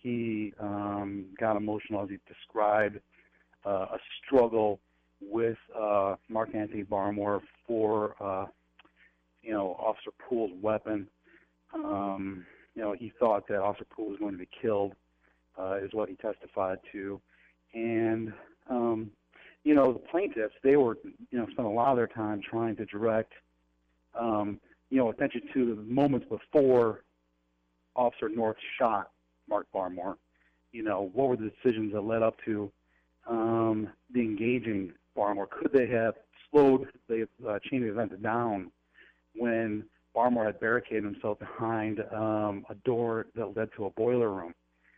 he got emotional as he described a struggle with Mark Anthony Barmore for Officer Poole's weapon. He thought that Officer Poole was going to be killed, is what he testified to. And, the plaintiffs, they were, spent a lot of their time trying to direct, attention to the moments before Officer North shot Mark Barmore. What were the decisions that led up to the engaging Barmore? Could they have slowed the chain of events down when Barmore had barricaded himself behind a door that led to a boiler room?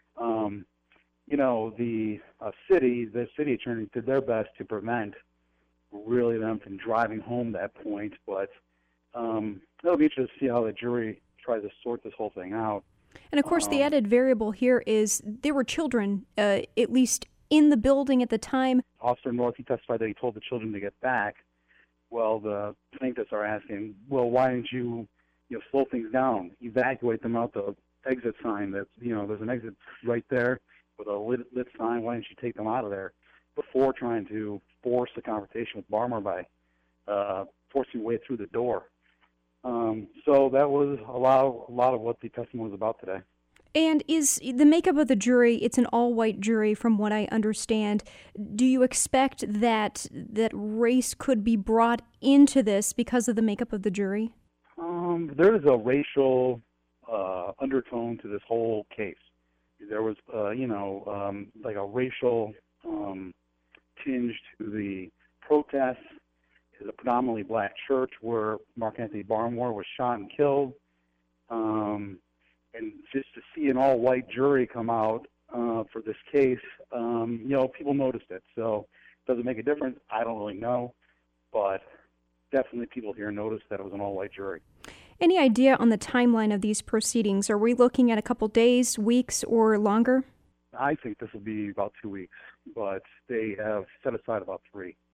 The city attorney did their best to prevent really them from driving home that point, but it'll be interesting to see how the jury tries to sort this whole thing out. And of course, the added variable here is there were children, at least in the building at the time. Officer North, he testified that he told the children to get back. Well, the plaintiffs are asking, well, why didn't you, slow things down, evacuate them out the exit sign? That's, there's an exit right there with a lit sign. Why didn't you take them out of there before trying to force the confrontation with Barmore by forcing your way through the door? So that was a lot of what the testimony was about today. And is the makeup of the jury, it's an all-white jury from what I understand. Do you expect that race could be brought into this because of the makeup of the jury? There is a racial undertone to this whole case. There was, like a racial tinge to the protests. It's a predominantly black church where Mark Anthony Barmore was shot and killed. And just to see an all-white jury come out for this case, people noticed it. So does it make a difference? I don't really know. But definitely people here noticed that it was an all-white jury. Any idea on the timeline of these proceedings? Are we looking at a couple days, weeks, or longer? I think this will be about 2 weeks, but they have set aside about 3.